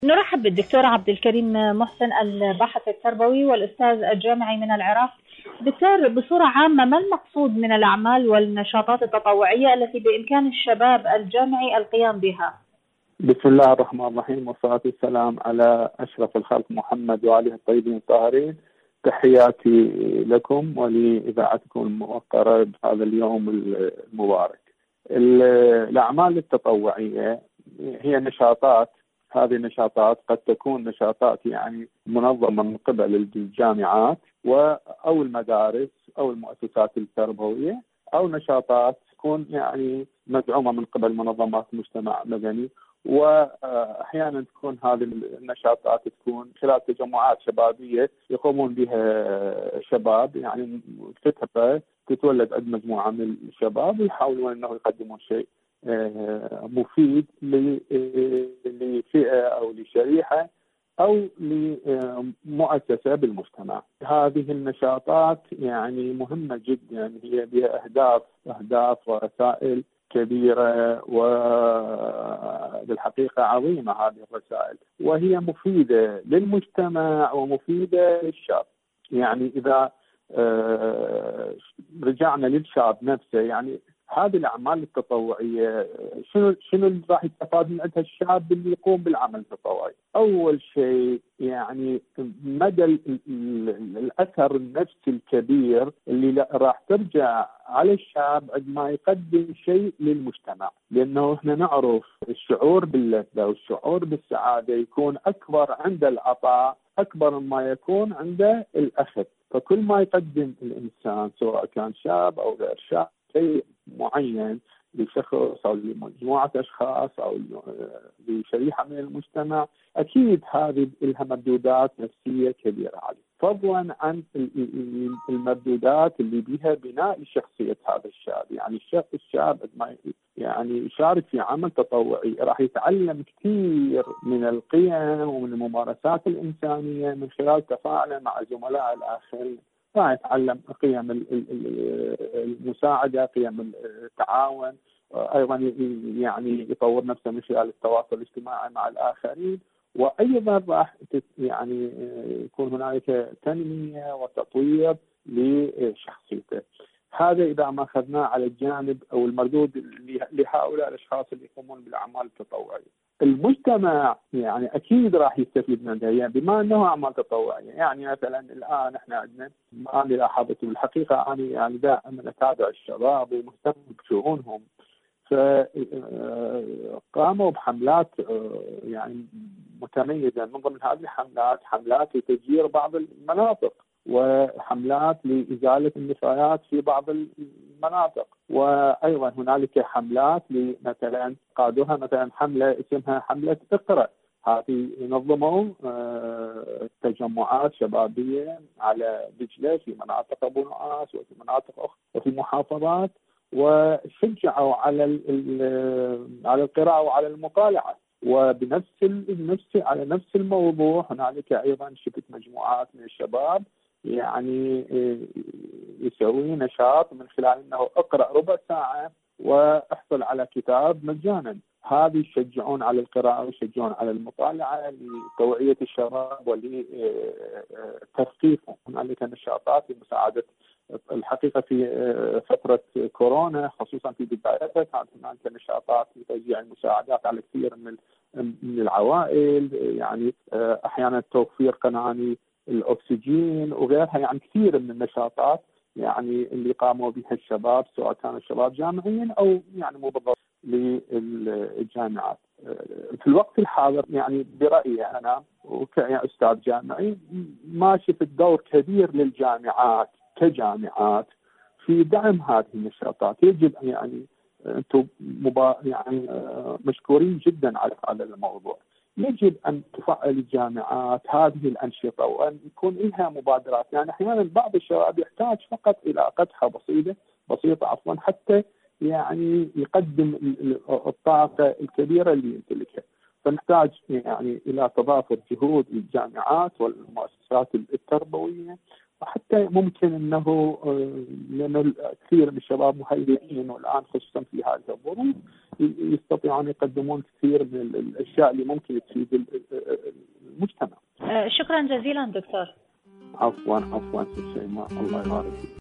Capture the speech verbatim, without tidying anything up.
نرحب بالدكتور عبد الكريم محسن، الباحث التربوي والأستاذ الجامعي من العراق. دكتور، بصورة عامة ما المقصود من الأعمال والنشاطات التطوعية التي بإمكان الشباب الجامعي القيام بها؟ بسم الله الرحمن الرحيم، والصلاة والسلام على أشرف الخلق محمد وآله الطيبين الطاهرين. تحياتي لكم ولإذاعتكم الموقرة بهذا اليوم المبارك. الأعمال التطوعية هي نشاطات، هذه النشاطات قد تكون نشاطات يعني منظمة من قبل الجامعات أو المدارس أو المؤسسات التربوية، أو نشاطات تكون يعني مدعومة من قبل منظمات مجتمع مدني، وأحيانا تكون هذه النشاطات تكون خلال تجمعات شبابية يقومون بها شباب، يعني فترة تتولد عند مجموعة من الشباب ويحاولون أنه يقدمون شيء مفيد لفئة أو لشريحة أو لمؤسسة بالمجتمع. هذه النشاطات يعني مهمة جدا، هي بها أهداف أهداف ورسائل كبيرة وبالحقيقة عظيمة هذه الرسائل، وهي مفيدة للمجتمع ومفيدة للشاب. يعني إذا رجعنا للشاب نفسه، يعني هذه الأعمال التطوعية شنو شنو اللي راح يستفاد من عندها الشاب اللي يقوم بالعمل التطوعي؟ أول شيء يعني مدى الأثر النفسي الكبير اللي راح ترجع على الشاب عندما يقدم شيء للمجتمع، لأنه احنا نعرف الشعور باللذة والشعور بالسعادة يكون أكبر عند العطاء أكبر مما يكون عند الأخذ. فكل ما يقدم الإنسان سواء كان شاب أو غير شاب شيء معين لشخص أو لمجموعة أشخاص أو لشريحة من المجتمع، أكيد هذه لها مردودات نفسية كبيرة عليه، فضلا عن المردودات اللي بها بناء شخصية هذا الشاب. يعني الشاب ما يعني يشارك في عمل تطوعي راح يتعلم كثير من القيم ومن الممارسات الإنسانية من خلال تفاعله مع زملاء الآخرين. راح يتعلم قيم المساعدة، قيم التعاون، أيضا يعني يطور نفسه من خلال التواصل الاجتماعي مع الآخرين، وأيضا راح يعني يكون هنالك تنمية وتطوير لشخصيته. هذا إذا ما أخذناه على الجانب أو المردود لهؤلاء الأشخاص اللي يقومون بالأعمال التطوعية. المجتمع يعني أكيد راح يستفيد منها، يعني بما أنه أعمال تطوعية. يعني مثلا الآن إحنا عندنا، أنا لاحظت بالحقيقة أنا يعني دائما أتابع الشباب ومهتم بشؤونهم، فقاموا بحملات يعني متميزة. من ضمن هذه الحملات حملات لتسجير بعض المناطق، وحملات لإزالة النفايات في بعض المناطق، وأيضا هنالك حملات مثلا قادوها مثلا حملة اسمها حملة اقرأ. هذه نظموا تجمعات شبابية على دجلة في مناطق أبو نواس وفي مناطق أخرى وفي محافظات، وشجعوا على على القراءة وعلى المطالعة. وبنفس النفس على نفس الموضوع هنالك أيضا شفت مجموعات من الشباب يعني يسوي نشاط من خلال أنه اقرأ ربع ساعة واحصل على كتاب مجانا. هذه يشجعون على القراءة ويشجعون على المطالعة لتوعية الشباب ولتثقيفهم. هنالك نشاطات لمساعدة الحقيقة في فترة كورونا، خصوصا في بدايتها كانت هناك نشاطات لتوزيع المساعدات على كثير من من العوائل، يعني أحيانا توفير قناني الأكسجين وغيرها. يعني كثير من النشاطات يعني اللي قاموا بها الشباب، سواء كانوا الشباب جامعيين أو يعني مو بالضبط للجامعات. في الوقت الحاضر يعني برأيي أنا وكأستاذ جامعي ما شفت دور كبير للجامعات كجامعات في دعم هذه النشاطات. يجب يعني أنتم مبا يعني مشكورين جدا على هذا الموضوع. يجب أن تفعل الجامعات هذه الأنشطة وأن يكون لها مبادرات. يعني أحيانا بعض الشباب يحتاج فقط إلى قدحة بسيطة بسيطة عفوا حتى يعني يقدم الطاقة الكبيرة اللي يمتلكها. فنحتاج يعني إلى تضافر جهود الجامعات والمؤسسات التربوية حتى ممكن انه لانه كثير من الشباب مهيئين والان خصوصا في هذه الظروف يستطيعون يقدمون كثير من الاشياء اللي ممكن تفيد المجتمع. شكرا جزيلا دكتور. عفوا عفوا شيماء، الله يبارك.